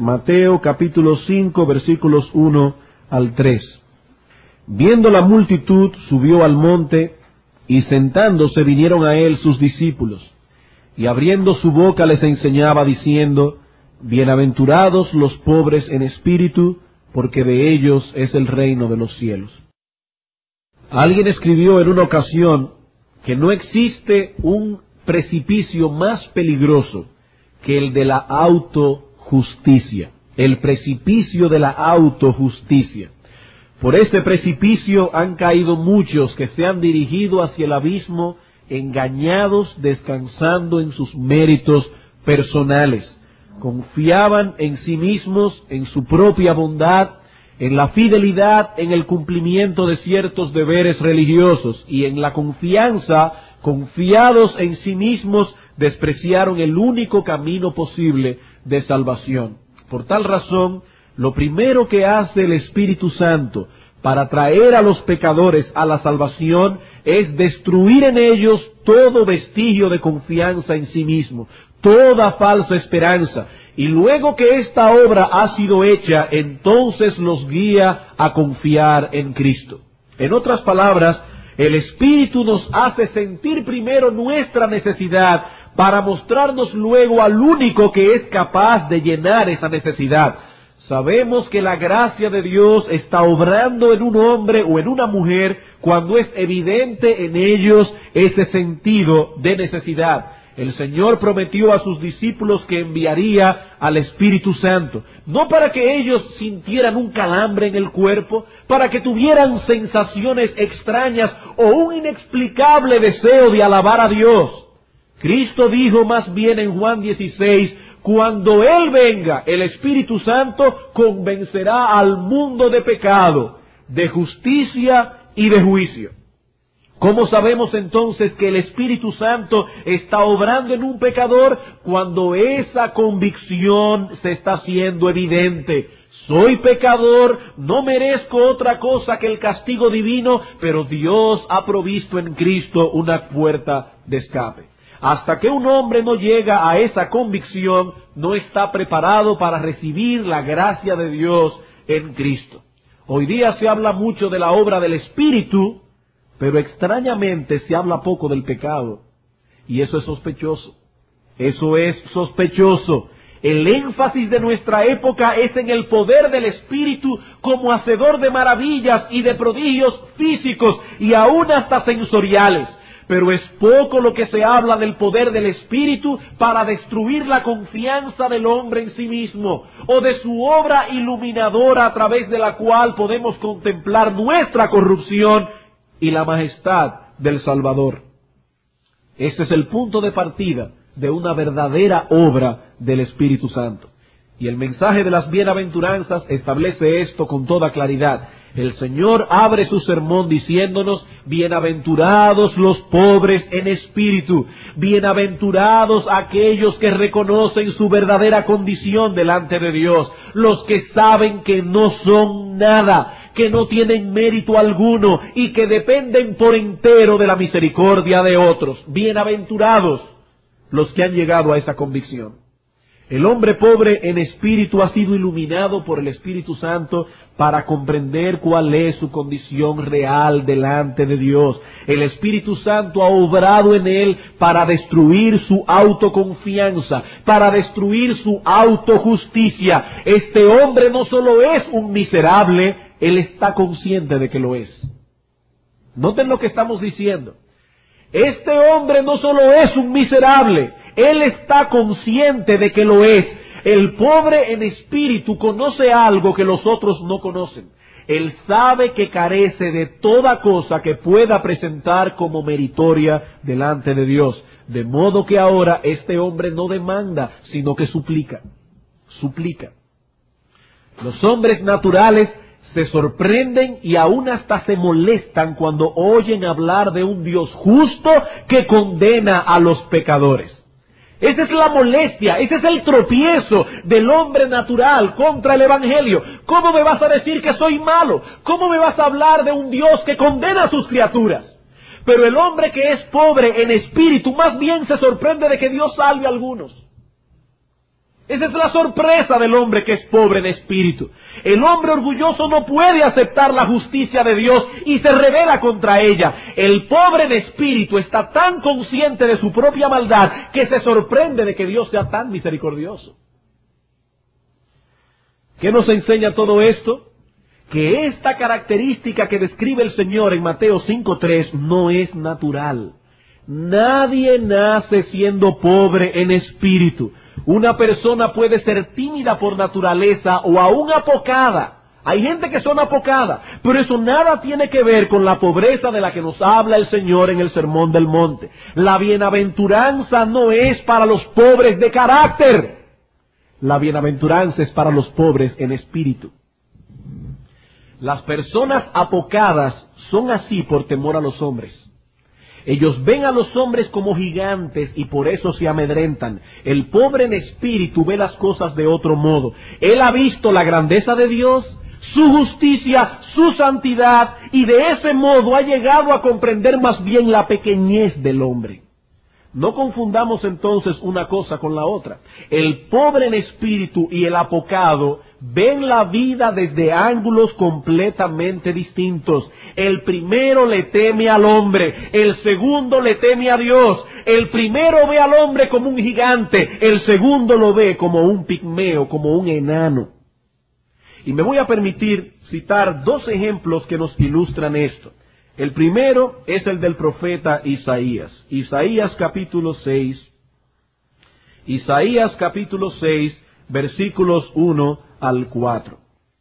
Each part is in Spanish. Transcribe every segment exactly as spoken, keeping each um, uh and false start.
Mateo capítulo cinco, versículos uno al tres. Viendo la multitud, subió al monte, y sentándose vinieron a él sus discípulos, y abriendo su boca les enseñaba, diciendo: Bienaventurados los pobres en espíritu, porque de ellos es el reino de los cielos. Alguien escribió en una ocasión que no existe un precipicio más peligroso que el de la autojusticia, el precipicio de la autojusticia. Por ese precipicio han caído muchos que se han dirigido hacia el abismo, engañados, descansando en sus méritos personales. Confiaban en sí mismos, en su propia bondad, en la fidelidad, en el cumplimiento de ciertos deberes religiosos, y en la confianza, confiados en sí mismos, despreciaron el único camino posible de salvación. Por tal razón, lo primero que hace el Espíritu Santo para traer a los pecadores a la salvación es destruir en ellos todo vestigio de confianza en sí mismo, toda falsa esperanza, y luego que esta obra ha sido hecha, entonces los guía a confiar en Cristo. En otras palabras, el Espíritu nos hace sentir primero nuestra necesidad para mostrarnos luego al único que es capaz de llenar esa necesidad. Sabemos que la gracia de Dios está obrando en un hombre o en una mujer cuando es evidente en ellos ese sentido de necesidad. El Señor prometió a sus discípulos que enviaría al Espíritu Santo, no para que ellos sintieran un calambre en el cuerpo, para que tuvieran sensaciones extrañas o un inexplicable deseo de alabar a Dios. Cristo dijo más bien en Juan dieciséis, cuando Él venga, el Espíritu Santo convencerá al mundo de pecado, de justicia y de juicio. ¿Cómo sabemos entonces que el Espíritu Santo está obrando en un pecador? Cuando esa convicción se está haciendo evidente. Soy pecador, no merezco otra cosa que el castigo divino, pero Dios ha provisto en Cristo una puerta de escape. Hasta que un hombre no llega a esa convicción, no está preparado para recibir la gracia de Dios en Cristo. Hoy día se habla mucho de la obra del Espíritu, pero extrañamente se habla poco del pecado. Y eso es sospechoso. Eso es sospechoso. El énfasis de nuestra época es en el poder del Espíritu como hacedor de maravillas y de prodigios físicos y aún hasta sensoriales. Pero es poco lo que se habla del poder del Espíritu para destruir la confianza del hombre en sí mismo, o de su obra iluminadora a través de la cual podemos contemplar nuestra corrupción y la majestad del Salvador. Este es el punto de partida de una verdadera obra del Espíritu Santo. Y el mensaje de las bienaventuranzas establece esto con toda claridad. El Señor abre su sermón diciéndonos: bienaventurados los pobres en espíritu, bienaventurados aquellos que reconocen su verdadera condición delante de Dios, los que saben que no son nada, que no tienen mérito alguno y que dependen por entero de la misericordia de otros. Bienaventurados los que han llegado a esa convicción. El hombre pobre en espíritu ha sido iluminado por el Espíritu Santo para comprender cuál es su condición real delante de Dios. El Espíritu Santo ha obrado en él para destruir su autoconfianza, para destruir su autojusticia. Este hombre no solo es un miserable, él está consciente de que lo es. Noten lo que estamos diciendo. Este hombre no solo es un miserable, él está consciente de que lo es. El pobre en espíritu conoce algo que los otros no conocen. Él sabe que carece de toda cosa que pueda presentar como meritoria delante de Dios. De modo que ahora este hombre no demanda, sino que suplica. Suplica. Los hombres naturales se sorprenden y aún hasta se molestan cuando oyen hablar de un Dios justo que condena a los pecadores. Esa es la molestia, ese es el tropiezo del hombre natural contra el Evangelio. ¿Cómo me vas a decir que soy malo? ¿Cómo me vas a hablar de un Dios que condena a sus criaturas? Pero el hombre que es pobre en espíritu más bien se sorprende de que Dios salve a algunos. Esa es la sorpresa del hombre que es pobre en espíritu. El hombre orgulloso no puede aceptar la justicia de Dios y se rebela contra ella. El pobre en espíritu está tan consciente de su propia maldad que se sorprende de que Dios sea tan misericordioso. ¿Qué nos enseña todo esto? Que esta característica que describe el Señor en Mateo cinco tres no es natural. Nadie nace siendo pobre en espíritu. Una persona puede ser tímida por naturaleza o aún apocada. Hay gente que son apocada, pero eso nada tiene que ver con la pobreza de la que nos habla el Señor en el Sermón del Monte. La bienaventuranza no es para los pobres de carácter. La bienaventuranza es para los pobres en espíritu. Las personas apocadas son así por temor a los hombres. Ellos ven a los hombres como gigantes y por eso se amedrentan. El pobre en espíritu ve las cosas de otro modo. Él ha visto la grandeza de Dios, su justicia, su santidad, y de ese modo ha llegado a comprender más bien la pequeñez del hombre. No confundamos entonces una cosa con la otra. El pobre en espíritu y el apocado ven la vida desde ángulos completamente distintos. El primero le teme al hombre, el segundo le teme a Dios. El primero ve al hombre como un gigante, el segundo lo ve como un pigmeo, como un enano. Y me voy a permitir citar dos ejemplos que nos ilustran esto. El primero es el del profeta Isaías. Isaías capítulo seis. Isaías capítulo seis, versículos uno al cuatro.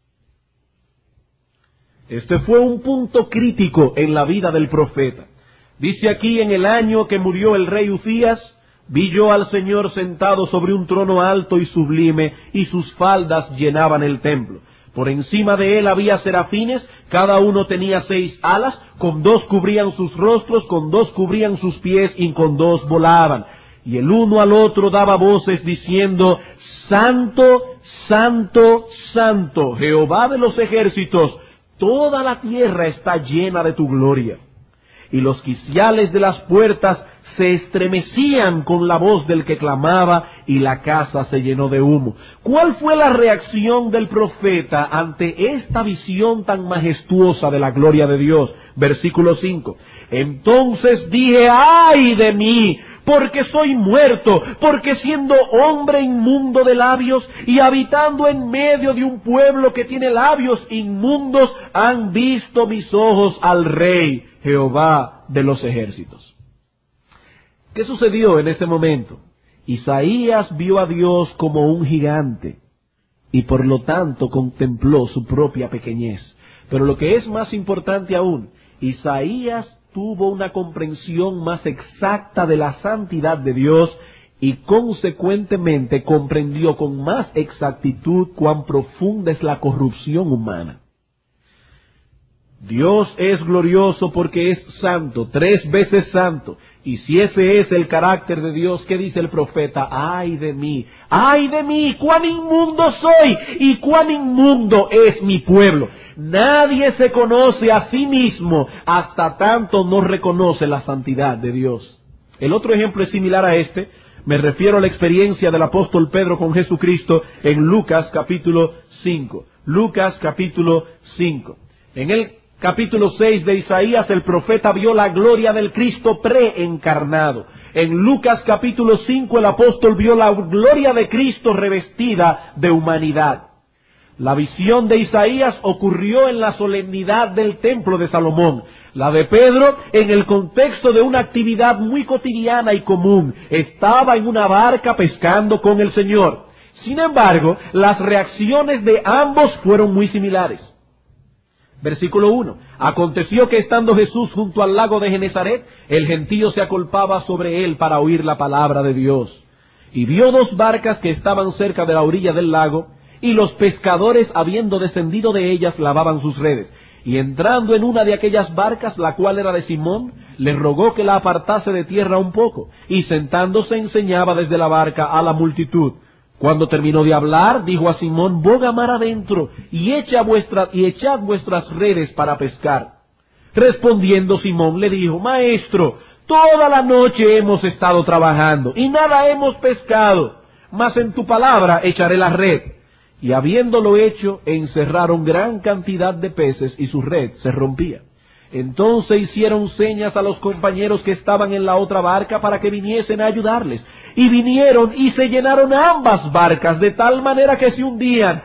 Este fue un punto crítico en la vida del profeta. Dice aquí: en el año que murió el rey Uzías, vi yo al Señor sentado sobre un trono alto y sublime, y sus faldas llenaban el templo. Por encima de él había serafines, cada uno tenía seis alas, con dos cubrían sus rostros, con dos cubrían sus pies, y con dos volaban. Y el uno al otro daba voces diciendo: Santo, Santo, Santo, Jehová de los ejércitos, toda la tierra está llena de tu gloria. Y los quiciales de las puertas se estremecían con la voz del que clamaba, y la casa se llenó de humo. ¿Cuál fue la reacción del profeta ante esta visión tan majestuosa de la gloria de Dios? Versículo cinco. Entonces dije: ¡ay de mí! Porque soy muerto, porque siendo hombre inmundo de labios y habitando en medio de un pueblo que tiene labios inmundos, han visto mis ojos al Rey, Jehová de los ejércitos. ¿Qué sucedió en ese momento? Isaías vio a Dios como un gigante y por lo tanto contempló su propia pequeñez. Pero lo que es más importante aún, Isaías tuvo una comprensión más exacta de la santidad de Dios y consecuentemente comprendió con más exactitud cuán profunda es la corrupción humana. Dios es glorioso porque es santo, tres veces santo. Y si ese es el carácter de Dios, ¿qué dice el profeta? ¡Ay de mí! ¡Ay de mí! ¡Cuán inmundo soy! ¡Y cuán inmundo es mi pueblo! Nadie se conoce a sí mismo hasta tanto no reconoce la santidad de Dios. El otro ejemplo es similar a este. Me refiero a la experiencia del apóstol Pedro con Jesucristo en Lucas capítulo cinco. Lucas capítulo cinco. En el capítulo seis de Isaías, el profeta vio la gloria del Cristo preencarnado. En Lucas capítulo cinco, el apóstol vio la gloria de Cristo revestida de humanidad. La visión de Isaías ocurrió en la solemnidad del templo de Salomón. La de Pedro en el contexto de una actividad muy cotidiana y común. Estaba en una barca pescando con el Señor. Sin embargo, las reacciones de ambos fueron muy similares. Versículo uno. Aconteció que estando Jesús junto al lago de Genezaret, el gentío se acolpaba sobre él para oír la palabra de Dios. Y vio dos barcas que estaban cerca de la orilla del lago, y los pescadores, habiendo descendido de ellas, lavaban sus redes. Y entrando en una de aquellas barcas, la cual era de Simón, le rogó que la apartase de tierra un poco, y sentándose enseñaba desde la barca a la multitud. Cuando terminó de hablar, dijo a Simón: boga mar adentro, y, echa vuestra, y echad vuestras redes para pescar. Respondiendo Simón le dijo: Maestro, toda la noche hemos estado trabajando, y nada hemos pescado, mas en tu palabra echaré la red. Y habiéndolo hecho, encerraron gran cantidad de peces y su red se rompía. Entonces hicieron señas a los compañeros que estaban en la otra barca para que viniesen a ayudarles. Y vinieron y se llenaron ambas barcas de tal manera que se hundían.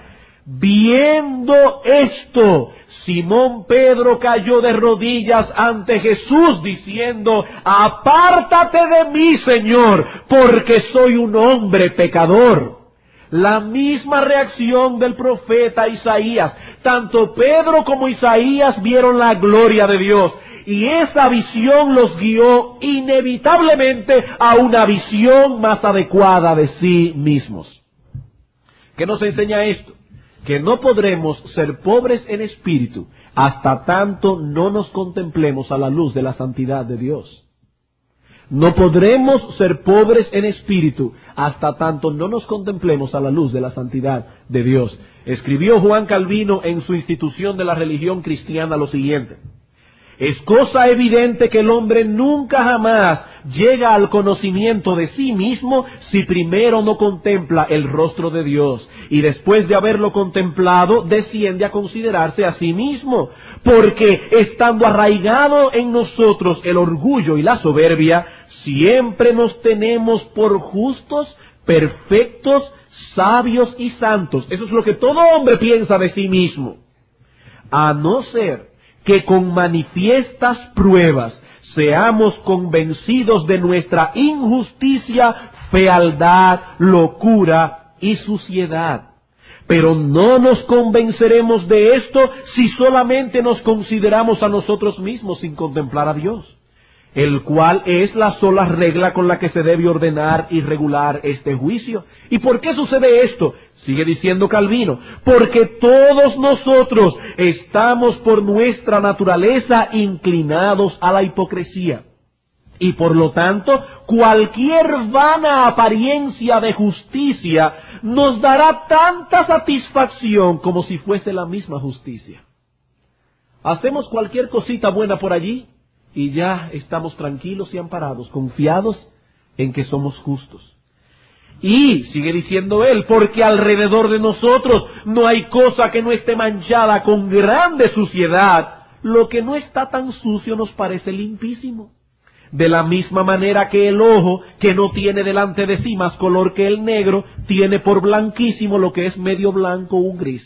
Viendo esto, Simón Pedro cayó de rodillas ante Jesús diciendo: apártate de mí, Señor, porque soy un hombre pecador. La misma reacción del profeta Isaías. Tanto Pedro como Isaías vieron la gloria de Dios, y esa visión los guió inevitablemente a una visión más adecuada de sí mismos. ¿Qué nos enseña esto? Que no podremos ser pobres en espíritu hasta tanto no nos contemplemos a la luz de la santidad de Dios. No podremos ser pobres en espíritu hasta tanto no nos contemplemos a la luz de la santidad de Dios. Escribió Juan Calvino en su Institución de la Religión Cristiana lo siguiente: es cosa evidente que el hombre nunca jamás llega al conocimiento de sí mismo si primero no contempla el rostro de Dios, y después de haberlo contemplado desciende a considerarse a sí mismo, porque estando arraigado en nosotros el orgullo y la soberbia, siempre nos tenemos por justos, perfectos, sabios y santos. Eso es lo que todo hombre piensa de sí mismo, a no ser que con manifiestas pruebas seamos convencidos de nuestra injusticia, fealdad, locura y suciedad. Pero no nos convenceremos de esto si solamente nos consideramos a nosotros mismos sin contemplar a Dios, el cual es la sola regla con la que se debe ordenar y regular este juicio. ¿Y por qué sucede esto? Sigue diciendo Calvino: porque todos nosotros estamos por nuestra naturaleza inclinados a la hipocresía. Y por lo tanto, cualquier vana apariencia de justicia nos dará tanta satisfacción como si fuese la misma justicia. Hacemos cualquier cosita buena por allí y ya estamos tranquilos y amparados, confiados en que somos justos. Y, sigue diciendo él, porque alrededor de nosotros no hay cosa que no esté manchada con grande suciedad. Lo que no está tan sucio nos parece limpísimo. De la misma manera que el ojo, que no tiene delante de sí más color que el negro, tiene por blanquísimo lo que es medio blanco o un gris.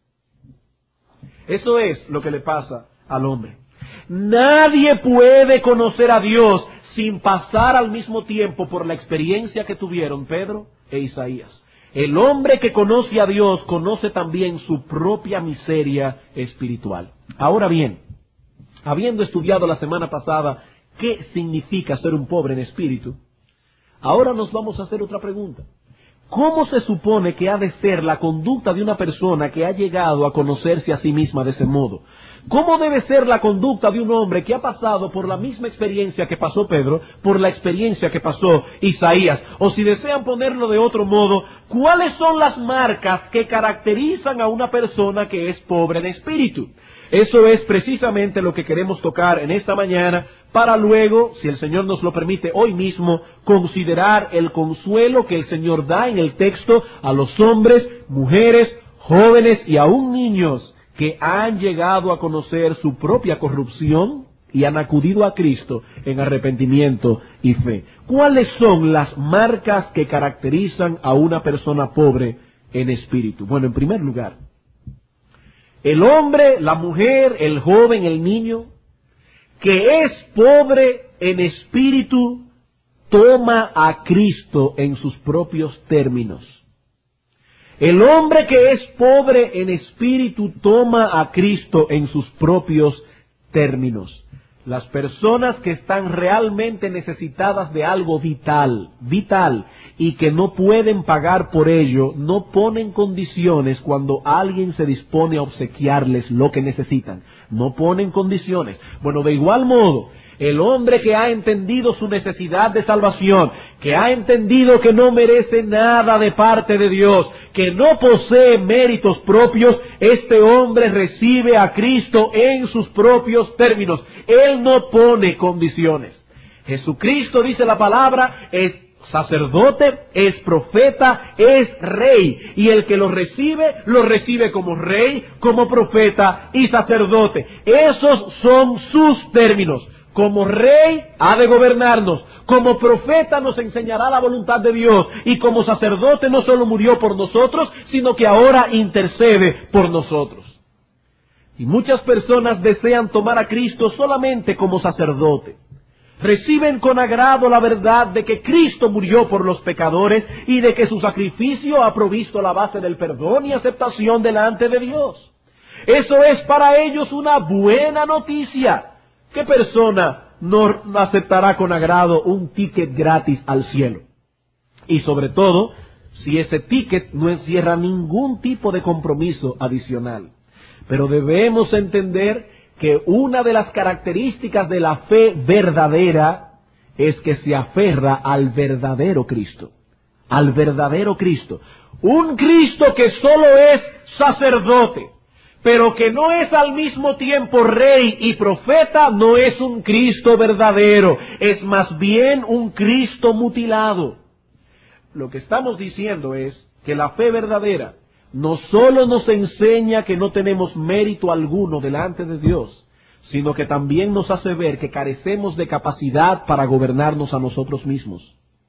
Eso es lo que le pasa al hombre. Nadie puede conocer a Dios sin pasar al mismo tiempo por la experiencia que tuvieron Pedro e Isaías. El hombre que conoce a Dios conoce también su propia miseria espiritual. Ahora bien, habiendo estudiado la semana pasada qué significa ser un pobre en espíritu, ahora nos vamos a hacer otra pregunta. ¿Cómo se supone que ha de ser la conducta de una persona que ha llegado a conocerse a sí misma de ese modo? ¿Cómo debe ser la conducta de un hombre que ha pasado por la misma experiencia que pasó Pedro, por la experiencia que pasó Isaías? O si desean ponerlo de otro modo, ¿cuáles son las marcas que caracterizan a una persona que es pobre en espíritu? Eso es precisamente lo que queremos tocar en esta mañana, para luego, si el Señor nos lo permite hoy mismo, considerar el consuelo que el Señor da en el texto a los hombres, mujeres, jóvenes y aún niños que han llegado a conocer su propia corrupción y han acudido a Cristo en arrepentimiento y fe. ¿Cuáles son las marcas que caracterizan a una persona pobre en espíritu? Bueno, en primer lugar, el hombre, la mujer, el joven, el niño, que es pobre en espíritu, toma a Cristo en sus propios términos. El hombre que es pobre en espíritu toma a Cristo en sus propios términos. Las personas que están realmente necesitadas de algo vital, vital, y que no pueden pagar por ello, no ponen condiciones cuando alguien se dispone a obsequiarles lo que necesitan. No ponen condiciones. Bueno, de igual modo, el hombre que ha entendido su necesidad de salvación, que ha entendido que no merece nada de parte de Dios, que no posee méritos propios, este hombre recibe a Cristo en sus propios términos. Él no pone condiciones. Jesucristo, dice la palabra, es sacerdote, es profeta, es rey. Y el que lo recibe, lo recibe como rey, como profeta y sacerdote. Esos son sus términos. Como rey ha de gobernarnos, como profeta nos enseñará la voluntad de Dios, y como sacerdote no solo murió por nosotros, sino que ahora intercede por nosotros. Y muchas personas desean tomar a Cristo solamente como sacerdote. Reciben con agrado la verdad de que Cristo murió por los pecadores y de que su sacrificio ha provisto la base del perdón y aceptación delante de Dios. Eso es para ellos una buena noticia. ¿Qué persona no aceptará con agrado un ticket gratis al cielo? Y sobre todo, si ese ticket no encierra ningún tipo de compromiso adicional. Pero debemos entender que una de las características de la fe verdadera es que se aferra al verdadero Cristo. Al verdadero Cristo. Un Cristo que solo es sacerdote, pero que no es al mismo tiempo rey y profeta, no es un Cristo verdadero, es más bien un Cristo mutilado. Lo que estamos diciendo es que la fe verdadera no solo nos enseña que no tenemos mérito alguno delante de Dios, sino que también nos hace ver que carecemos de capacidad para gobernarnos a nosotros mismos.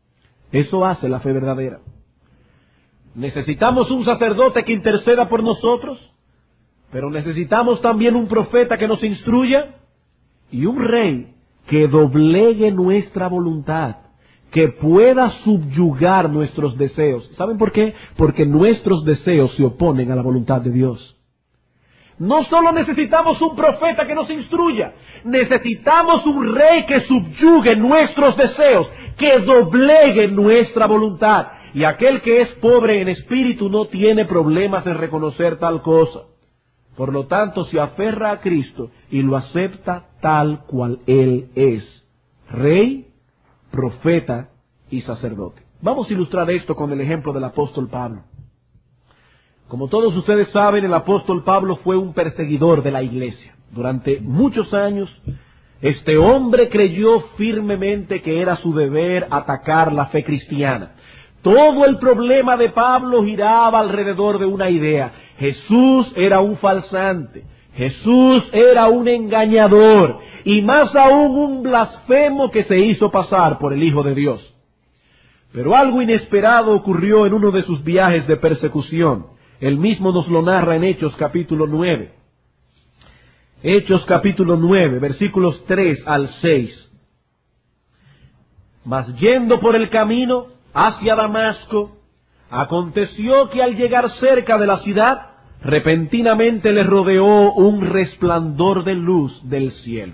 Eso hace la fe verdadera. ¿Necesitamos un sacerdote que interceda por nosotros? Pero necesitamos también un profeta que nos instruya y un rey que doblegue nuestra voluntad, que pueda subyugar nuestros deseos. ¿Saben por qué? Porque nuestros deseos se oponen a la voluntad de Dios. No solo necesitamos un profeta que nos instruya, necesitamos un rey que subyugue nuestros deseos, que doblegue nuestra voluntad. Y aquel que es pobre en espíritu no tiene problemas en reconocer tal cosa. Por lo tanto, se aferra a Cristo y lo acepta tal cual Él es, rey, profeta y sacerdote. Vamos a ilustrar esto con el ejemplo del apóstol Pablo. Como todos ustedes saben, el apóstol Pablo fue un perseguidor de la iglesia. Durante muchos años, este hombre creyó firmemente que era su deber atacar la fe cristiana. Todo el problema de Pablo giraba alrededor de una idea. Jesús era un falsante. Jesús era un engañador. Y más aún un blasfemo que se hizo pasar por el Hijo de Dios. Pero algo inesperado ocurrió en uno de sus viajes de persecución. Él mismo nos lo narra en Hechos capítulo nueve. Hechos capítulo nueve, versículos tres al seis. Mas yendo por el camino hacia Damasco, aconteció que al llegar cerca de la ciudad, repentinamente le rodeó un resplandor de luz del cielo.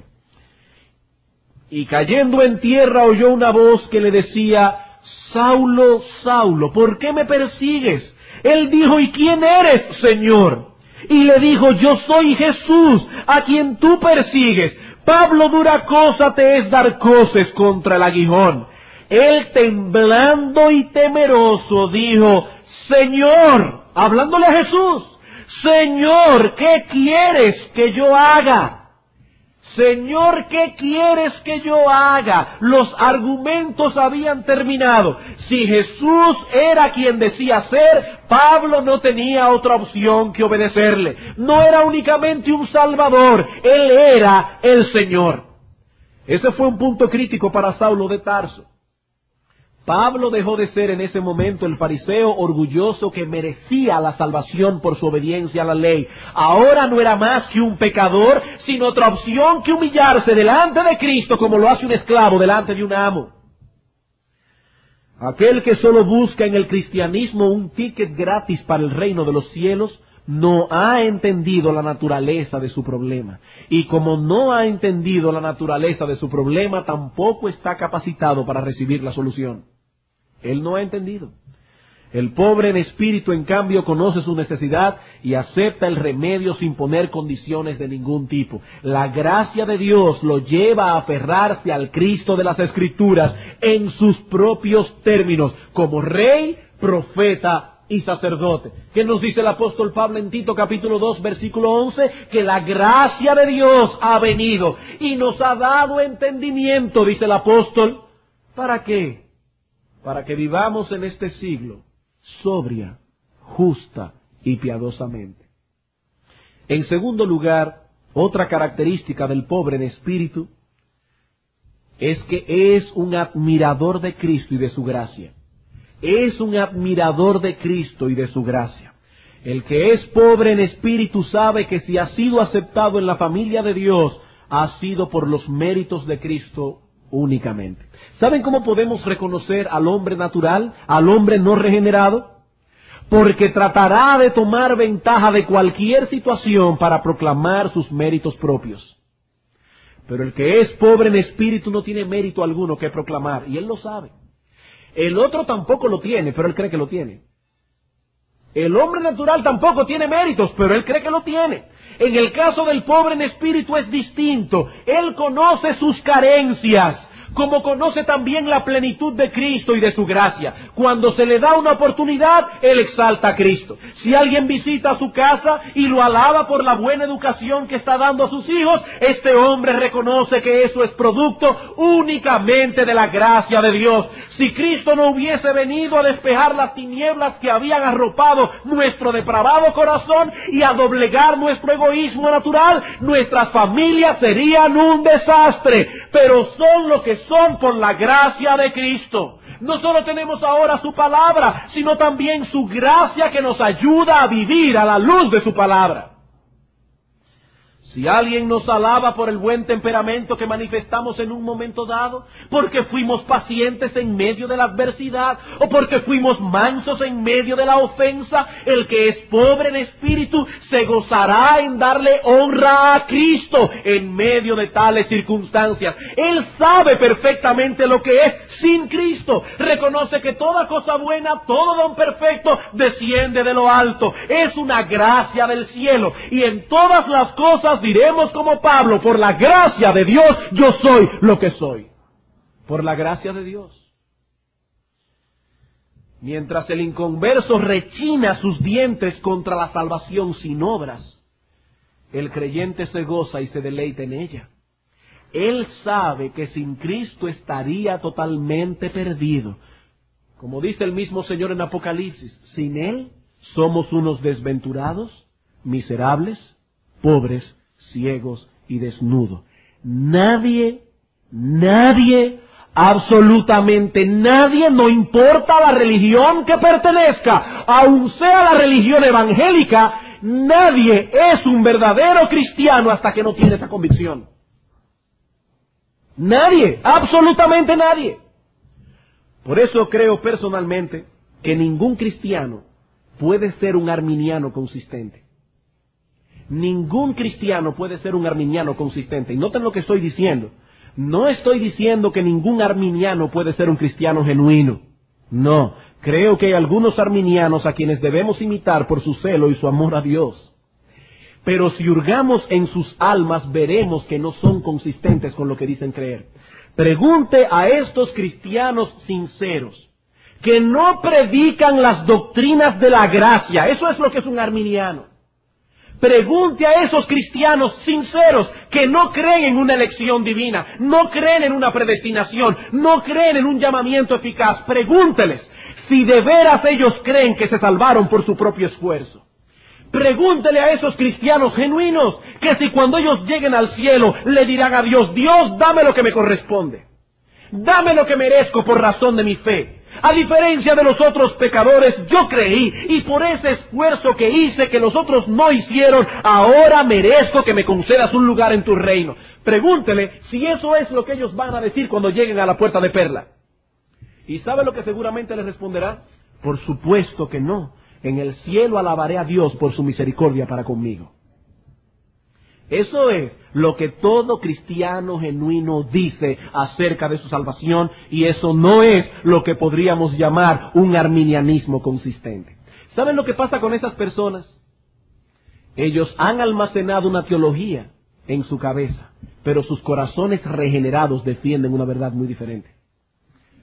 Y cayendo en tierra oyó una voz que le decía: Saulo, Saulo, ¿por qué me persigues? Él dijo: ¿y quién eres, Señor? Y le dijo: yo soy Jesús, a quien tú persigues. Pablo, dura cosa te es dar coces contra el aguijón. Él, temblando y temeroso, dijo: Señor, hablándole a Jesús, Señor, ¿qué quieres que yo haga? Señor, ¿qué quieres que yo haga? Los argumentos habían terminado. Si Jesús era quien decía ser, Pablo no tenía otra opción que obedecerle. No era únicamente un salvador, él era el Señor. Ese fue un punto crítico para Saulo de Tarso. Pablo dejó de ser en ese momento el fariseo orgulloso que merecía la salvación por su obediencia a la ley. Ahora no era más que un pecador, sin otra opción que humillarse delante de Cristo como lo hace un esclavo delante de un amo. Aquel que solo busca en el cristianismo un ticket gratis para el reino de los cielos, no ha entendido la naturaleza de su problema. Y como no ha entendido la naturaleza de su problema, tampoco está capacitado para recibir la solución. Él no ha entendido. El pobre en espíritu, en cambio, conoce su necesidad y acepta el remedio sin poner condiciones de ningún tipo. La gracia de Dios lo lleva a aferrarse al Cristo de las Escrituras en sus propios términos, como rey, profeta y sacerdote. ¿Qué nos dice el apóstol Pablo en Tito capítulo dos, versículo once? Que la gracia de Dios ha venido y nos ha dado entendimiento, dice el apóstol. ¿Para qué? para que vivamos en este siglo sobria, justa y piadosamente. En segundo lugar, otra característica del pobre en espíritu es que es un admirador de Cristo y de su gracia. Es un admirador de Cristo y de su gracia. El que es pobre en espíritu sabe que si ha sido aceptado en la familia de Dios, ha sido por los méritos de Cristo únicamente. ¿Saben cómo podemos reconocer al hombre natural, al hombre no regenerado? Porque tratará de tomar ventaja de cualquier situación para proclamar sus méritos propios. Pero el que es pobre en espíritu no tiene mérito alguno que proclamar, y él lo sabe. El otro tampoco lo tiene, pero él cree que lo tiene. El hombre natural tampoco tiene méritos, pero él cree que lo tiene. En el caso del pobre en espíritu es distinto. Él conoce sus carencias, como conoce también la plenitud de Cristo y de su gracia. Cuando se le da una oportunidad, él exalta a Cristo. Si alguien visita a su casa y lo alaba por la buena educación que está dando a sus hijos, este hombre reconoce que eso es producto únicamente de la gracia de Dios. Si Cristo no hubiese venido a despejar las tinieblas que habían arropado nuestro depravado corazón y a doblegar nuestro egoísmo natural, nuestras familias serían un desastre. Pero son lo que son por la gracia de Cristo. No solo tenemos ahora su palabra, sino también su gracia que nos ayuda a vivir a la luz de su palabra. Si alguien nos alaba por el buen temperamento que manifestamos en un momento dado, porque fuimos pacientes en medio de la adversidad, o porque fuimos mansos en medio de la ofensa, el que es pobre en espíritu se gozará en darle honra a Cristo en medio de tales circunstancias. Él sabe perfectamente lo que es sin Cristo. Reconoce que toda cosa buena, todo don perfecto, desciende de lo alto. Es una gracia del cielo. Y en todas las cosas diremos como Pablo, por la gracia de Dios yo soy lo que soy. Por la gracia de Dios. Mientras el inconverso rechina sus dientes contra la salvación sin obras, el creyente se goza y se deleita en ella. Él sabe que sin Cristo estaría totalmente perdido. Como dice el mismo Señor en Apocalipsis, sin Él somos unos desventurados, miserables, pobres, ciegos y desnudos. Nadie, nadie, absolutamente nadie, no importa la religión que pertenezca, aun sea la religión evangélica, nadie es un verdadero cristiano hasta que no tiene esa convicción. Nadie, absolutamente nadie. Por eso creo personalmente que ningún cristiano puede ser un arminiano consistente. Ningún cristiano puede ser un arminiano consistente. Y noten lo que estoy diciendo. No estoy diciendo que ningún arminiano puede ser un cristiano genuino. No, creo que hay algunos arminianos a quienes debemos imitar por su celo y su amor a Dios. Pero si hurgamos en sus almas, veremos que no son consistentes con lo que dicen creer. Pregunte a estos cristianos sinceros, que no predican las doctrinas de la gracia. Eso es lo que es un arminiano. Pregunte a esos cristianos sinceros que no creen en una elección divina, no creen en una predestinación, no creen en un llamamiento eficaz. Pregúnteles si de veras ellos creen que se salvaron por su propio esfuerzo. Pregúntele a esos cristianos genuinos que si cuando ellos lleguen al cielo le dirán a Dios, Dios, dame lo que me corresponde, dame lo que merezco por razón de mi fe. A diferencia de los otros pecadores, yo creí, y por ese esfuerzo que hice que los otros no hicieron, ahora merezco que me concedas un lugar en tu reino. Pregúntele si eso es lo que ellos van a decir cuando lleguen a la puerta de perla. ¿Y sabe lo que seguramente les responderá? Por supuesto que no. En el cielo alabaré a Dios por su misericordia para conmigo. Eso es lo que todo cristiano genuino dice acerca de su salvación, y eso no es lo que podríamos llamar un arminianismo consistente. ¿Saben lo que pasa con esas personas? Ellos han almacenado una teología en su cabeza, pero sus corazones regenerados defienden una verdad muy diferente.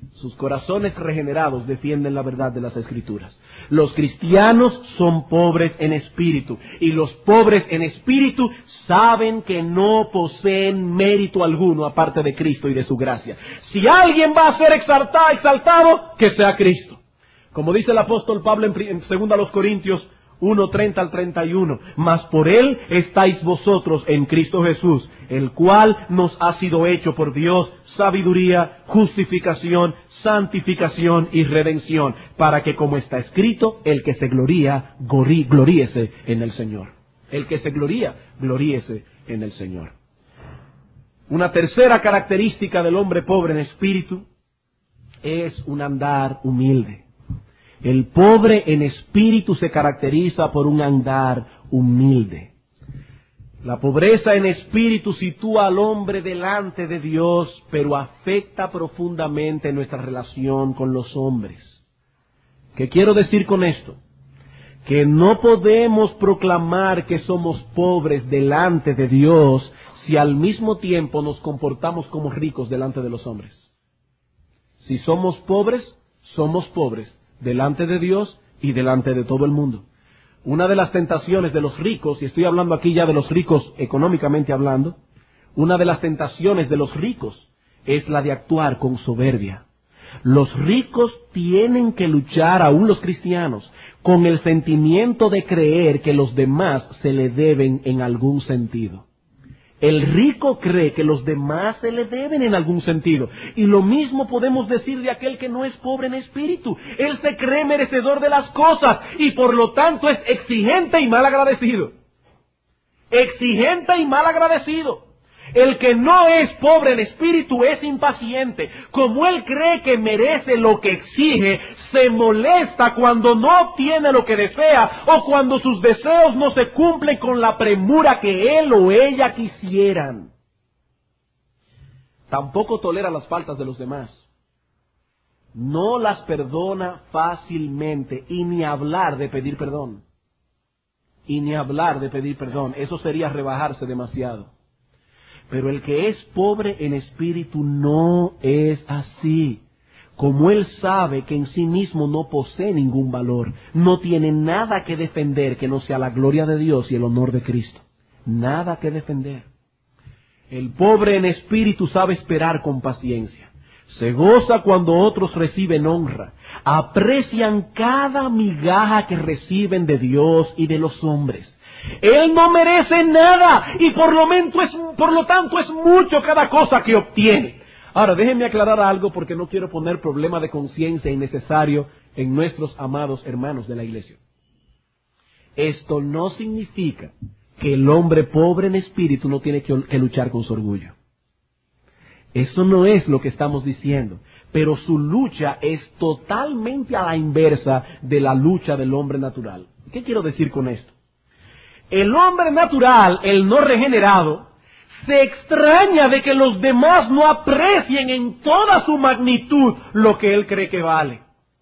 Sus corazones regenerados defienden la verdad de las Escrituras. Los cristianos son pobres en espíritu, y los pobres en espíritu saben que no poseen mérito alguno aparte de Cristo y de su gracia. Si alguien va a ser exaltado, exaltado que sea Cristo. Como dice el apóstol Pablo en, en segunda a los Corintios uno, treinta al treinta y uno, mas por Él estáis vosotros en Cristo Jesús, el cual nos ha sido hecho por Dios sabiduría, justificación, santificación y redención, para que, como está escrito, el que se gloría, glorí, gloríese en el Señor. El que se gloría, gloríese en el Señor. Una tercera característica del hombre pobre en espíritu es un andar humilde. El pobre en espíritu se caracteriza por un andar humilde. La pobreza en espíritu sitúa al hombre delante de Dios, pero afecta profundamente nuestra relación con los hombres. ¿Qué quiero decir con esto? Que no podemos proclamar que somos pobres delante de Dios si al mismo tiempo nos comportamos como ricos delante de los hombres. Si somos pobres, somos pobres delante de Dios y delante de todo el mundo. Una de las tentaciones de los ricos, y estoy hablando aquí ya de los ricos económicamente hablando, una de las tentaciones de los ricos es la de actuar con soberbia. Los ricos tienen que luchar, aún los cristianos, con el sentimiento de creer que los demás se le deben en algún sentido. El rico cree que los demás se le deben en algún sentido. Y lo mismo podemos decir de aquel que no es pobre en espíritu. Él se cree merecedor de las cosas y por lo tanto es exigente y mal agradecido. Exigente y mal agradecido. El que no es pobre en espíritu es impaciente. Como él cree que merece lo que exige, se molesta cuando no obtiene lo que desea o cuando sus deseos no se cumplen con la premura que él o ella quisieran. Tampoco tolera las faltas de los demás. No las perdona fácilmente, y ni hablar de pedir perdón. Y ni hablar de pedir perdón. Eso sería rebajarse demasiado. Pero el que es pobre en espíritu no es así. Como él sabe que en sí mismo no posee ningún valor, no tiene nada que defender que no sea la gloria de Dios y el honor de Cristo. Nada que defender. El pobre en espíritu sabe esperar con paciencia. Se goza cuando otros reciben honra. Aprecian cada migaja que reciben de Dios y de los hombres. Él no merece nada y por lo, es, por lo tanto es mucho cada cosa que obtiene. Ahora, déjenme aclarar algo porque no quiero poner problema de conciencia innecesario en nuestros amados hermanos de la iglesia. Esto no significa que el hombre pobre en espíritu no tiene que, que luchar con su orgullo. Eso no es lo que estamos diciendo, pero su lucha es totalmente a la inversa de la lucha del hombre natural. ¿Qué quiero decir con esto? El hombre natural, el no regenerado, se extraña de que los demás no aprecien en toda su magnitud lo que él cree que vale.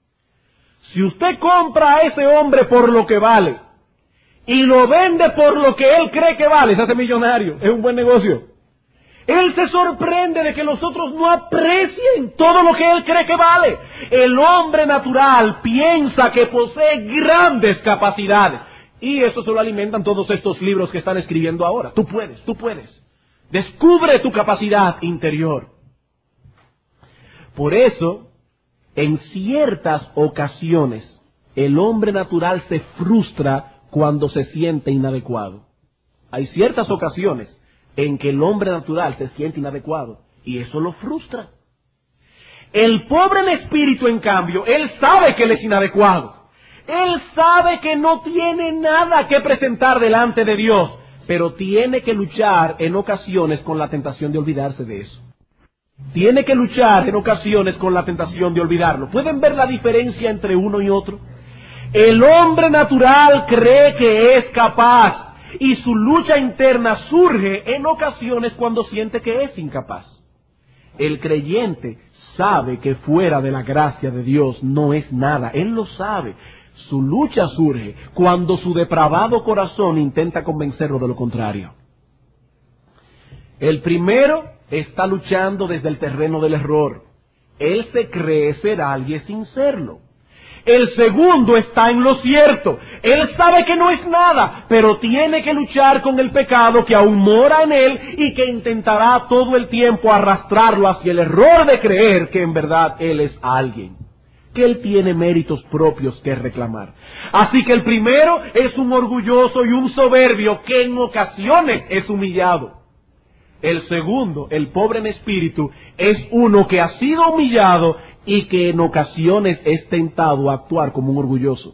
Si usted compra a ese hombre por lo que vale y lo vende por lo que él cree que vale, se hace millonario, es un buen negocio. Él se sorprende de que los otros no aprecien todo lo que él cree que vale. El hombre natural piensa que posee grandes capacidades. Y eso se lo alimentan todos estos libros que están escribiendo ahora. Tú puedes, tú puedes. Descubre tu capacidad interior. Por eso, en ciertas ocasiones, el hombre natural se frustra cuando se siente inadecuado. Hay ciertas ocasiones en que el hombre natural se siente inadecuado y eso lo frustra. El pobre en espíritu, en cambio, él sabe que él es inadecuado. Él sabe que no tiene nada que presentar delante de Dios, pero tiene que luchar en ocasiones con la tentación de olvidarse de eso. Tiene que luchar en ocasiones con la tentación de olvidarlo. ¿Pueden ver la diferencia entre uno y otro? El hombre natural cree que es capaz y su lucha interna surge en ocasiones cuando siente que es incapaz. El creyente sabe que fuera de la gracia de Dios no es nada. Él lo sabe. Su lucha surge cuando su depravado corazón intenta convencerlo de lo contrario. El primero está luchando desde el terreno del error. Él se cree ser alguien sin serlo. El segundo está en lo cierto. Él sabe que no es nada, pero tiene que luchar con el pecado que aún mora en él y que intentará todo el tiempo arrastrarlo hacia el error de creer que en verdad él es alguien, que él tiene méritos propios que reclamar. Así que el primero es un orgulloso y un soberbio que en ocasiones es humillado. El segundo, el pobre en espíritu, es uno que ha sido humillado y que en ocasiones es tentado a actuar como un orgulloso.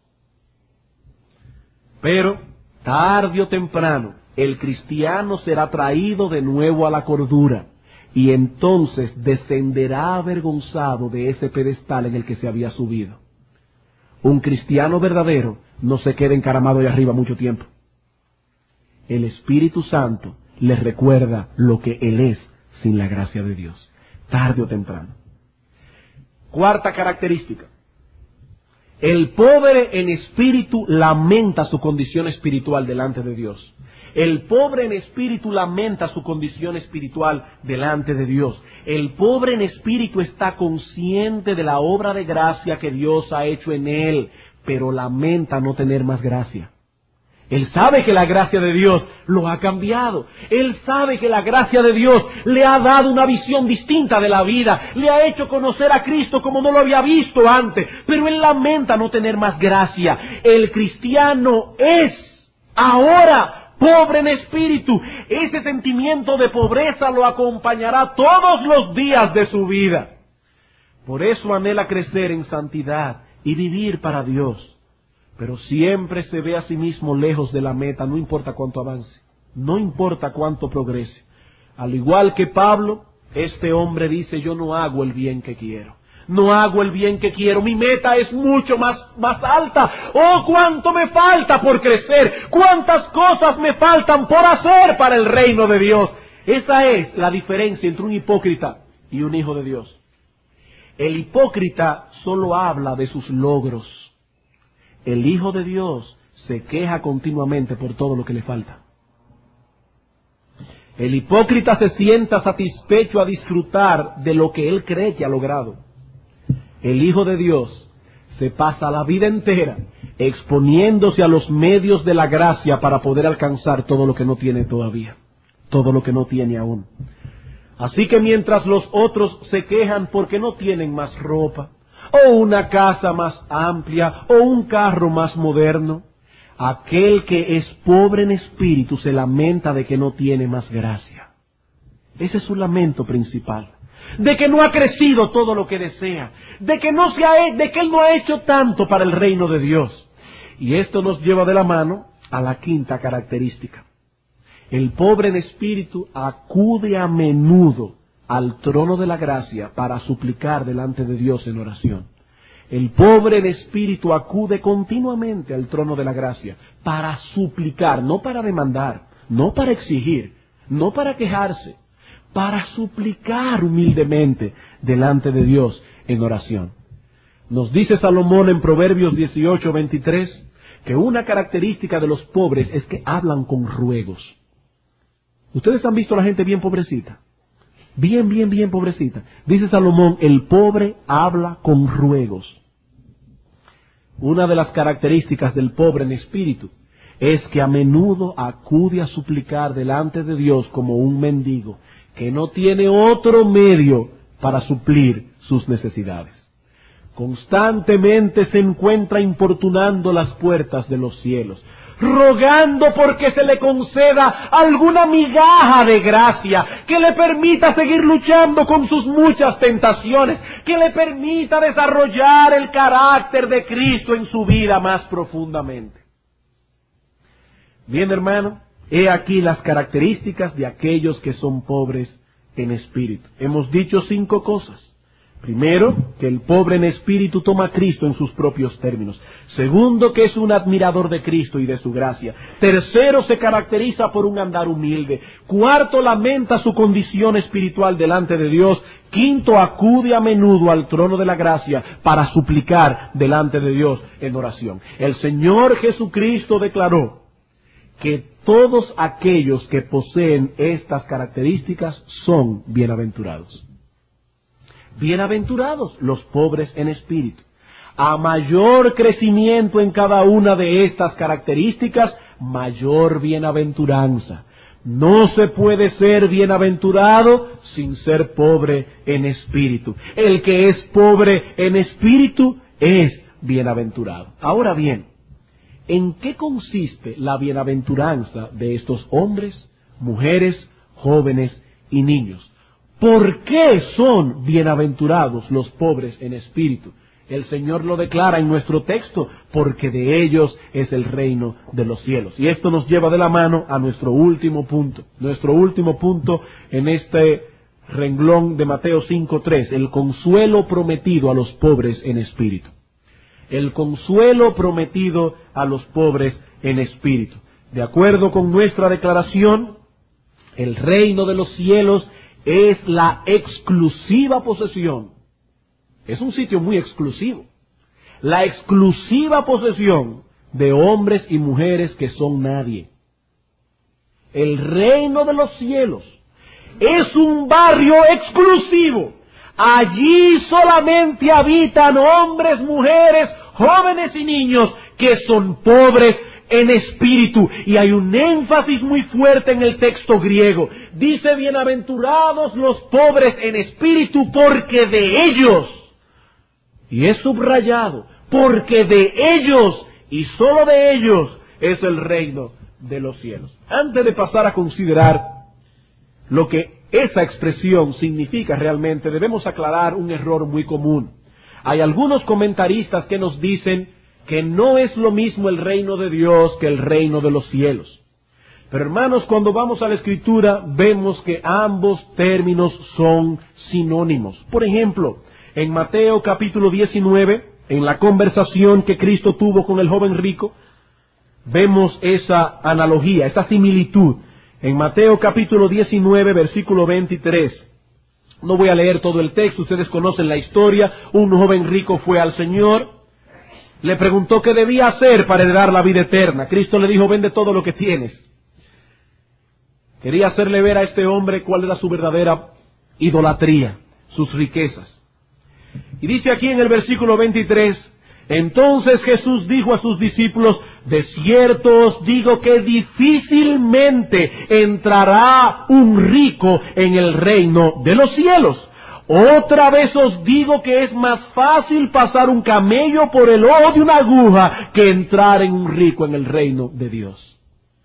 Pero, tarde o temprano, el cristiano será traído de nuevo a la cordura y entonces descenderá avergonzado de ese pedestal en el que se había subido. Un cristiano verdadero no se queda encaramado ahí arriba mucho tiempo. El Espíritu Santo les recuerda lo que él es sin la gracia de Dios, tarde o temprano. Cuarta característica. El pobre en espíritu lamenta su condición espiritual delante de Dios. El pobre en espíritu lamenta su condición espiritual delante de Dios. El pobre en espíritu está consciente de la obra de gracia que Dios ha hecho en él, pero lamenta no tener más gracia. Él sabe que la gracia de Dios lo ha cambiado. Él sabe que la gracia de Dios le ha dado una visión distinta de la vida. Le ha hecho conocer a Cristo como no lo había visto antes. Pero él lamenta no tener más gracia. El cristiano es ahora pobre en espíritu. Ese sentimiento de pobreza lo acompañará todos los días de su vida. Por eso anhela crecer en santidad y vivir para Dios. Pero siempre se ve a sí mismo lejos de la meta, no importa cuánto avance, no importa cuánto progrese. Al igual que Pablo, este hombre dice, yo no hago el bien que quiero, no hago el bien que quiero, mi meta es mucho más, más alta. Oh, cuánto me falta por crecer, cuántas cosas me faltan por hacer para el reino de Dios. Esa es la diferencia entre un hipócrita y un hijo de Dios. El hipócrita solo habla de sus logros. El Hijo de Dios se queja continuamente por todo lo que le falta. El hipócrita se sienta satisfecho a disfrutar de lo que él cree que ha logrado. El Hijo de Dios se pasa la vida entera exponiéndose a los medios de la gracia para poder alcanzar todo lo que no tiene todavía, todo lo que no tiene aún. Así que mientras los otros se quejan porque no tienen más ropa, o una casa más amplia, o un carro más moderno, aquel que es pobre en espíritu se lamenta de que no tiene más gracia. Ese es su lamento principal, de que no ha crecido todo lo que desea, de que no se ha, de que él no ha hecho tanto para el reino de Dios. Y esto nos lleva de la mano a la quinta característica. El pobre en espíritu acude a menudo al trono de la gracia para suplicar delante de Dios en oración. El pobre en espíritu acude continuamente al trono de la gracia para suplicar, no para demandar, no para exigir, no para quejarse, para suplicar humildemente delante de Dios en oración. Nos dice Salomón en Proverbios dieciocho, veintitrés, que una característica de los pobres es que hablan con ruegos. ¿Ustedes han visto a la gente bien pobrecita? Bien, bien, bien pobrecita. Dice Salomón, el pobre habla con ruegos. Una de las características del pobre en espíritu es que a menudo acude a suplicar delante de Dios como un mendigo, que no tiene otro medio para suplir sus necesidades. Constantemente se encuentra importunando las puertas de los cielos, rogando porque se le conceda alguna migaja de gracia, que le permita seguir luchando con sus muchas tentaciones, que le permita desarrollar el carácter de Cristo en su vida más profundamente. Bien, hermano, he aquí las características de aquellos que son pobres en espíritu. Hemos dicho cinco cosas. Primero, que el pobre en espíritu toma a Cristo en sus propios términos. Segundo, que es un admirador de Cristo y de su gracia. Tercero, se caracteriza por un andar humilde. Cuarto, lamenta su condición espiritual delante de Dios. Quinto, acude a menudo al trono de la gracia para suplicar delante de Dios en oración. El Señor Jesucristo declaró que todos aquellos que poseen estas características son bienaventurados. Bienaventurados los pobres en espíritu. A mayor crecimiento en cada una de estas características, mayor bienaventuranza. No se puede ser bienaventurado sin ser pobre en espíritu. El que es pobre en espíritu es bienaventurado. Ahora bien, ¿en qué consiste la bienaventuranza de estos hombres, mujeres, jóvenes y niños? ¿Por qué son bienaventurados los pobres en espíritu? El Señor lo declara en nuestro texto, porque de ellos es el reino de los cielos. Y esto nos lleva de la mano a nuestro último punto. Nuestro último punto en este renglón de Mateo cinco tres, el consuelo prometido a los pobres en espíritu. El consuelo prometido a los pobres en espíritu. De acuerdo con nuestra declaración, el reino de los cielos es la exclusiva posesión. Es un sitio muy exclusivo. La exclusiva posesión de hombres y mujeres que son nadie. El reino de los cielos es un barrio exclusivo. Allí solamente habitan hombres, mujeres, jóvenes y niños que son pobres en espíritu. Y hay un énfasis muy fuerte en el texto griego. Dice, bienaventurados los pobres en espíritu, porque de ellos, y es subrayado, porque de ellos y sólo de ellos es el reino de los cielos. Antes de pasar a considerar lo que esa expresión significa realmente, debemos aclarar un error muy común. Hay algunos comentaristas que nos dicen que no es lo mismo el reino de Dios que el reino de los cielos. Pero hermanos, cuando vamos a la Escritura, vemos que ambos términos son sinónimos. Por ejemplo, en Mateo capítulo diecinueve, en la conversación que Cristo tuvo con el joven rico, vemos esa analogía, esa similitud. En Mateo capítulo diecinueve, versículo veintitrés. No voy a leer todo el texto, ustedes conocen la historia. Un joven rico fue al Señor, le preguntó qué debía hacer para heredar la vida eterna. Cristo le dijo, vende todo lo que tienes. Quería hacerle ver a este hombre cuál era su verdadera idolatría, sus riquezas. Y dice aquí en el versículo veintitrés, entonces Jesús dijo a sus discípulos, de cierto os digo que difícilmente entrará un rico en el reino de los cielos. Otra vez os digo que es más fácil pasar un camello por el ojo de una aguja que entrar en un rico en el reino de Dios.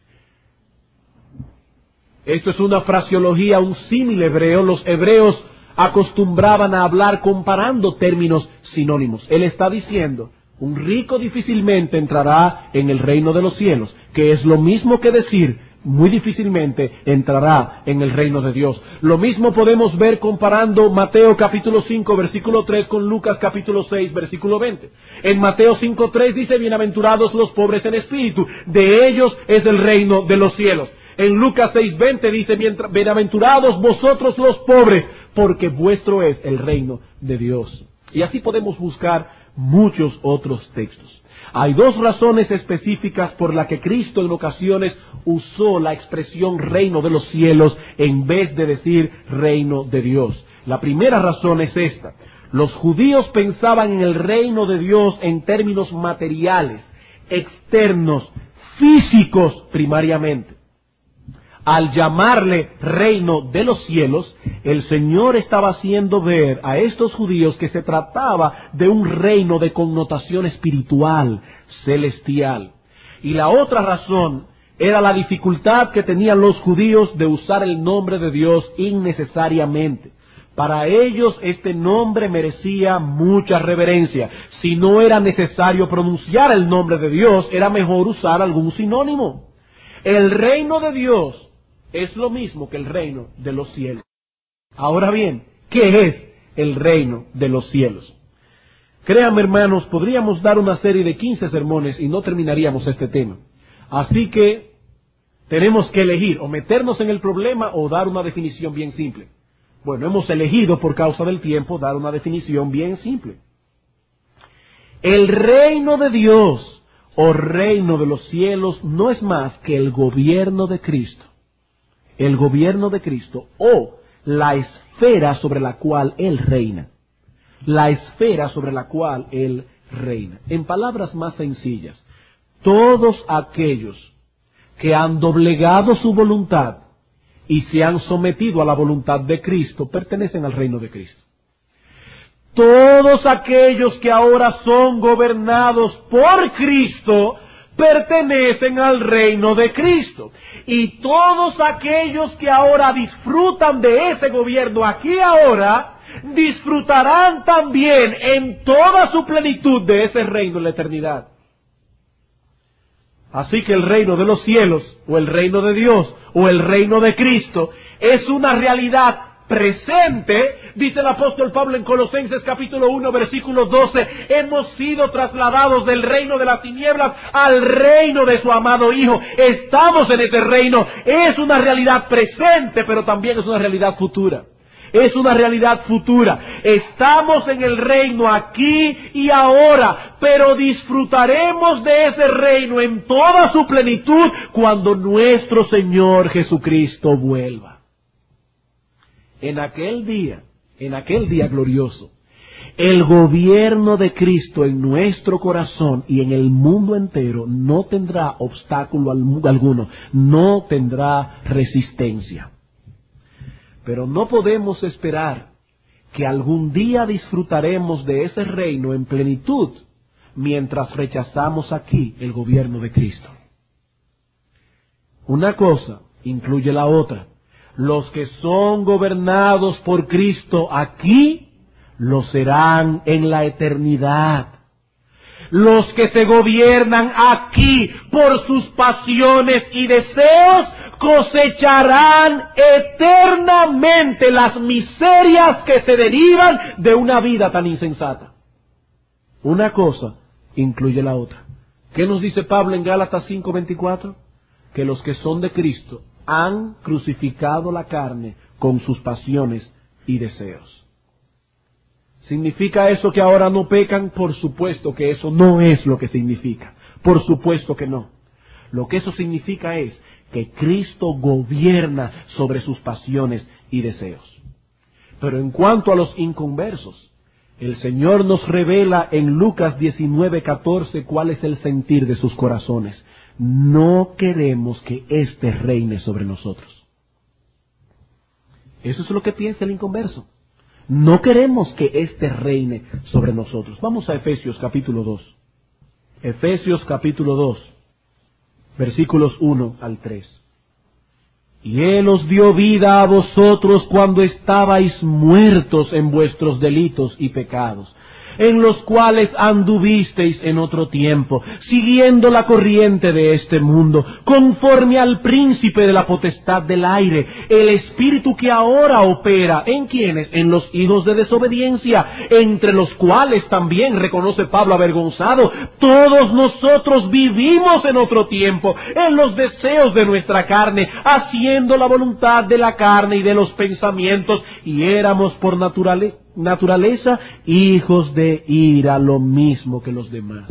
Esto es una fraseología, un símil hebreo. Los hebreos acostumbraban a hablar comparando términos sinónimos. Él está diciendo, un rico difícilmente entrará en el reino de los cielos, que es lo mismo que decir, muy difícilmente entrará en el reino de Dios. Lo mismo podemos ver comparando Mateo capítulo cinco, versículo tres con Lucas capítulo seis, versículo veinte. En Mateo cinco tres dice, bienaventurados los pobres en espíritu, de ellos es el reino de los cielos. En Lucas seis veinte dice, bienaventurados vosotros los pobres, porque vuestro es el reino de Dios. Y así podemos buscar muchos otros textos. Hay dos razones específicas por las que Cristo en ocasiones usó la expresión reino de los cielos en vez de decir reino de Dios. La primera razón es esta. Los judíos pensaban en el reino de Dios en términos materiales, externos, físicos primariamente. Al llamarle reino de los cielos, el Señor estaba haciendo ver a estos judíos que se trataba de un reino de connotación espiritual, celestial. Y la otra razón era la dificultad que tenían los judíos de usar el nombre de Dios innecesariamente. Para ellos este nombre merecía mucha reverencia. Si no era necesario pronunciar el nombre de Dios, era mejor usar algún sinónimo. El reino de Dios es lo mismo que el reino de los cielos. Ahora bien, ¿qué es el reino de los cielos? Créanme, hermanos, podríamos dar una serie de quince sermones y no terminaríamos este tema. Así que tenemos que elegir o meternos en el problema o dar una definición bien simple. Bueno, hemos elegido por causa del tiempo dar una definición bien simple. El reino de Dios o reino de los cielos no es más que el gobierno de Cristo. El gobierno de Cristo o la esfera sobre la cual Él reina. la esfera sobre la cual Él reina. En palabras más sencillas, todos aquellos que han doblegado su voluntad y se han sometido a la voluntad de Cristo pertenecen al reino de Cristo. Todos aquellos que ahora son gobernados por Cristo pertenecen al reino de Cristo. Y todos aquellos que ahora disfrutan de ese gobierno aquí ahora, disfrutarán también en toda su plenitud de ese reino en la eternidad. Así que el reino de los cielos, o el reino de Dios, o el reino de Cristo, es una realidad presente. Dice el apóstol Pablo en Colosenses capítulo uno, versículo doce, hemos sido trasladados del reino de las tinieblas al reino de su amado Hijo. Estamos en ese reino. Es una realidad presente, pero también es una realidad futura. Es una realidad futura. Estamos en el reino aquí y ahora, pero disfrutaremos de ese reino en toda su plenitud cuando nuestro Señor Jesucristo vuelva. En aquel día, en aquel día glorioso, el gobierno de Cristo en nuestro corazón y en el mundo entero no tendrá obstáculo alguno, no tendrá resistencia. Pero no podemos esperar que algún día disfrutaremos de ese reino en plenitud mientras rechazamos aquí el gobierno de Cristo. Una cosa incluye la otra. Los que son gobernados por Cristo aquí, lo serán en la eternidad. Los que se gobiernan aquí por sus pasiones y deseos, cosecharán eternamente las miserias que se derivan de una vida tan insensata. Una cosa incluye la otra. ¿Qué nos dice Pablo en Gálatas cinco veinticuatro? Que los que son de Cristo han crucificado la carne con sus pasiones y deseos. ¿Significa eso que ahora no pecan? Por supuesto que eso no es lo que significa. Por supuesto que no. Lo que eso significa es que Cristo gobierna sobre sus pasiones y deseos. Pero en cuanto a los inconversos, el Señor nos revela en Lucas diecinueve catorce cuál es el sentir de sus corazones. No queremos que éste reine sobre nosotros. Eso es lo que piensa el inconverso. No queremos que éste reine sobre nosotros. Vamos a Efesios capítulo dos. Efesios capítulo dos, versículos uno al tres. Y Él os dio vida a vosotros cuando estabais muertos en vuestros delitos y pecados, en los cuales anduvisteis en otro tiempo, siguiendo la corriente de este mundo, conforme al príncipe de la potestad del aire, el espíritu que ahora opera, ¿en quiénes? En los hijos de desobediencia, entre los cuales también, reconoce Pablo avergonzado, todos nosotros vivimos en otro tiempo, en los deseos de nuestra carne, haciendo la voluntad de la carne y de los pensamientos, y éramos por naturaleza, naturaleza, hijos de ira, lo mismo que los demás.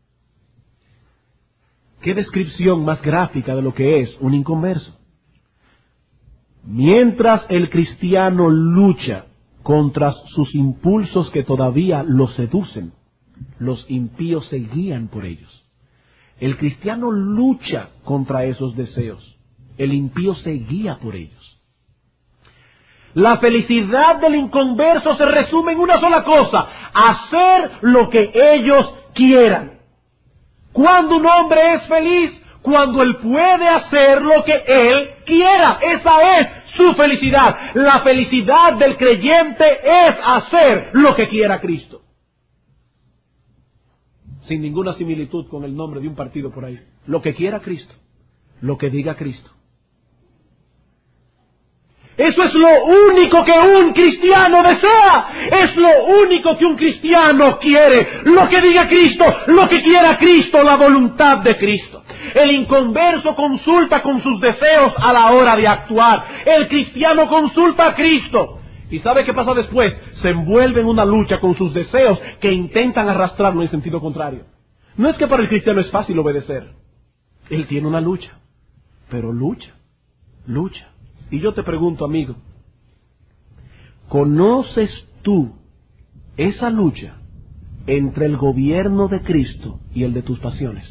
¿Qué descripción más gráfica de lo que es un inconverso? Mientras el cristiano lucha contra sus impulsos que todavía lo seducen, los impíos se guían por ellos. El cristiano lucha contra esos deseos, el impío se guía por ellos. La felicidad del inconverso se resume en una sola cosa: hacer lo que ellos quieran. ¿Cuándo un hombre es feliz? Cuando él puede hacer lo que él quiera. Esa es su felicidad. La felicidad del creyente es hacer lo que quiera Cristo. Sin ninguna similitud con el nombre de un partido por ahí. Lo que quiera Cristo. Lo que diga Cristo. Eso es lo único que un cristiano desea. Es lo único que un cristiano quiere. Lo que diga Cristo, lo que quiera Cristo, la voluntad de Cristo. El inconverso consulta con sus deseos a la hora de actuar. El cristiano consulta a Cristo. ¿Y sabe qué pasa después? Se envuelve en una lucha con sus deseos que intentan arrastrarlo en sentido contrario. No es que para el cristiano es fácil obedecer. Él tiene una lucha. Pero lucha, lucha. Y yo te pregunto, amigo, ¿conoces tú esa lucha entre el gobierno de Cristo y el de tus pasiones.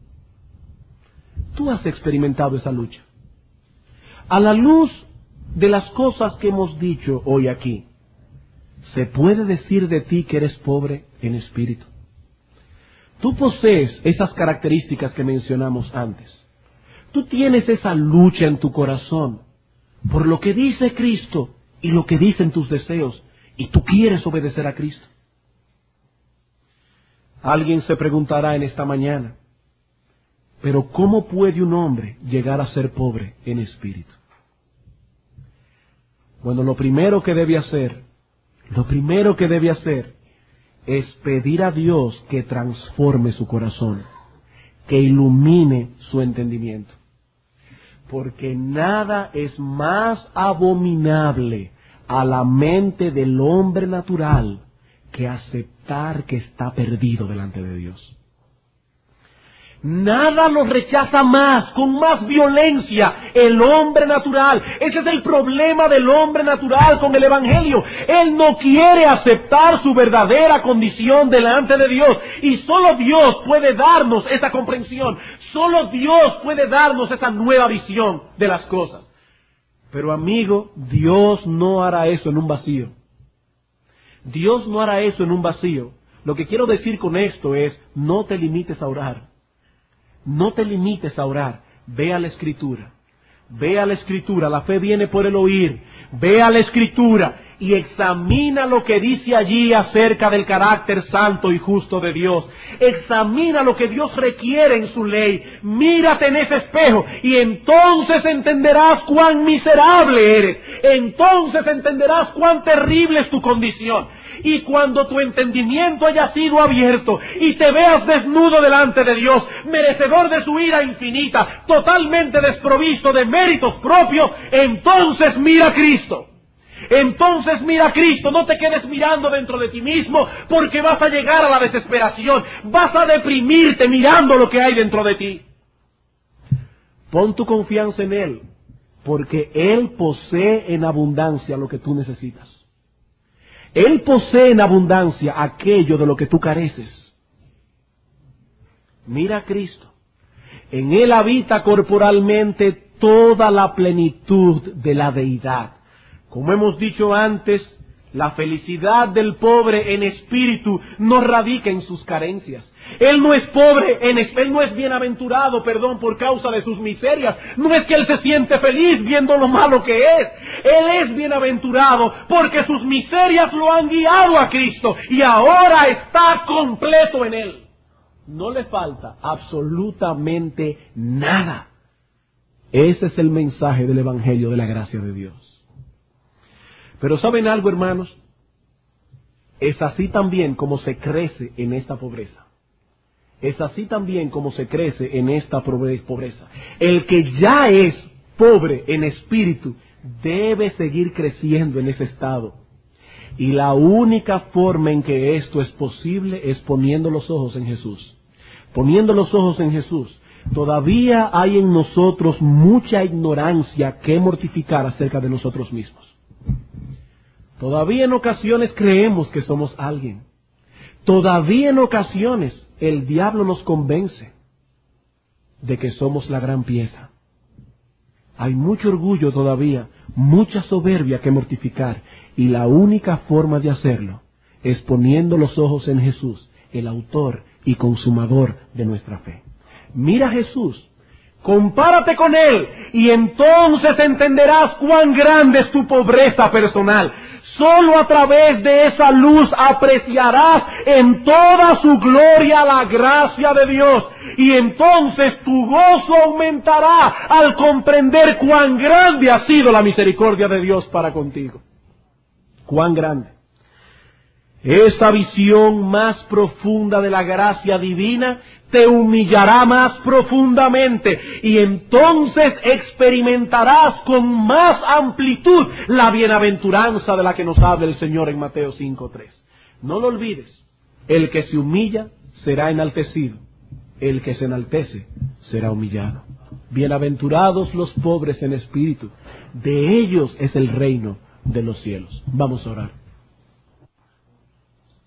Tú has experimentado esa lucha. A la luz de las cosas que hemos dicho hoy aquí, ¿se puede decir de ti que eres pobre en espíritu? Tú posees esas características que mencionamos antes. Tú tienes esa lucha en tu corazón por lo que dice Cristo y lo que dicen tus deseos, y tú quieres obedecer a Cristo. Alguien se preguntará en esta mañana, pero ¿cómo puede un hombre llegar a ser pobre en espíritu? Bueno, lo primero que debe hacer, lo primero que debe hacer es pedir a Dios que transforme su corazón, que ilumine su entendimiento. Porque nada es más abominable a la mente del hombre natural que aceptar que está perdido delante de Dios. Nada lo rechaza más, con más violencia, el hombre natural. Ese es el problema del hombre natural con el Evangelio. Él no quiere aceptar su verdadera condición delante de Dios. Y solo Dios puede darnos esa comprensión. Solo Dios puede darnos esa nueva visión de las cosas. Pero amigo, Dios no hará eso en un vacío. Dios no hará eso en un vacío. Lo que quiero decir con esto es, no te limites a orar. No te limites a orar, ve a la Escritura, ve a la Escritura, la fe viene por el oír, ve a la Escritura y examina lo que dice allí acerca del carácter santo y justo de Dios. Examina lo que Dios requiere en su ley, mírate en ese espejo y entonces entenderás cuán miserable eres, entonces entenderás cuán terrible es tu condición. Y cuando tu entendimiento haya sido abierto y te veas desnudo delante de Dios, merecedor de su ira infinita, totalmente desprovisto de méritos propios, entonces mira a Cristo. Entonces mira a Cristo, no te quedes mirando dentro de ti mismo, porque vas a llegar a la desesperación, vas a deprimirte mirando lo que hay dentro de ti. Pon tu confianza en Él, porque Él posee en abundancia lo que tú necesitas. Él posee en abundancia aquello de lo que tú careces. Mira a Cristo. En Él habita corporalmente toda la plenitud de la deidad. Como hemos dicho antes, la felicidad del pobre en espíritu no radica en sus carencias. Él no es pobre, en, él no es bienaventurado, perdón, por causa de sus miserias. No es que él se siente feliz viendo lo malo que es. Él es bienaventurado porque sus miserias lo han guiado a Cristo y ahora está completo en Él. No le falta absolutamente nada. Ese es el mensaje del Evangelio de la gracia de Dios. Pero ¿saben algo, hermanos? Es así también como se crece en esta pobreza. Es así también como se crece en esta pobreza. El que ya es pobre en espíritu debe seguir creciendo en ese estado. Y la única forma en que esto es posible es poniendo los ojos en Jesús. Poniendo los ojos en Jesús. Todavía hay en nosotros mucha ignorancia que mortificar acerca de nosotros mismos. Todavía en ocasiones creemos que somos alguien. Todavía en ocasiones el diablo nos convence de que somos la gran pieza. Hay mucho orgullo todavía, mucha soberbia que mortificar, y la única forma de hacerlo es poniendo los ojos en Jesús, el autor y consumador de nuestra fe. Mira a Jesús, compárate con Él, y entonces entenderás cuán grande es tu pobreza personal. Solo a través de esa luz apreciarás en toda su gloria la gracia de Dios. Y entonces tu gozo aumentará al comprender cuán grande ha sido la misericordia de Dios para contigo. Cuán grande. Esa visión más profunda de la gracia divina te humillará más profundamente y entonces experimentarás con más amplitud la bienaventuranza de la que nos habla el Señor en Mateo cinco tres. No lo olvides, el que se humilla será enaltecido, el que se enaltece será humillado. Bienaventurados los pobres en espíritu, de ellos es el reino de los cielos. Vamos a orar.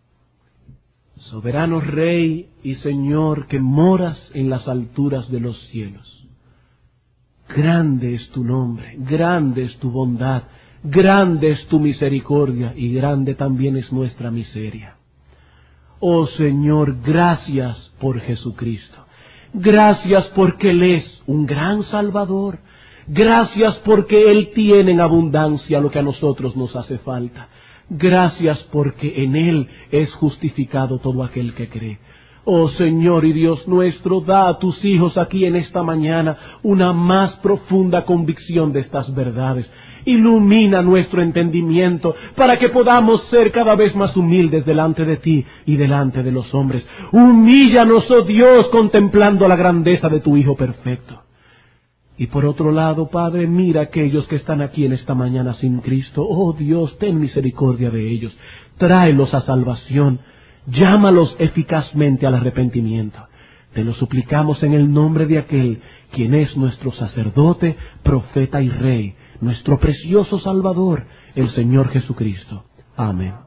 Soberano Rey y Señor que moras en las alturas de los cielos. Grande es tu nombre, grande es tu bondad, grande es tu misericordia y grande también es nuestra miseria. Oh Señor, gracias por Jesucristo. Gracias porque Él es un gran Salvador. Gracias porque Él tiene en abundancia lo que a nosotros nos hace falta. Gracias porque en Él es justificado todo aquel que cree. Oh Señor y Dios nuestro, da a tus hijos aquí en esta mañana una más profunda convicción de estas verdades. Ilumina nuestro entendimiento para que podamos ser cada vez más humildes delante de ti y delante de los hombres. Humíllanos, oh Dios, contemplando la grandeza de tu Hijo perfecto. Y por otro lado, Padre, mira a aquellos que están aquí en esta mañana sin Cristo. Oh Dios, ten misericordia de ellos. Tráelos a salvación. Llámalos eficazmente al arrepentimiento. Te lo suplicamos en el nombre de aquel quien es nuestro sacerdote, profeta y rey, nuestro precioso Salvador, el Señor Jesucristo. Amén.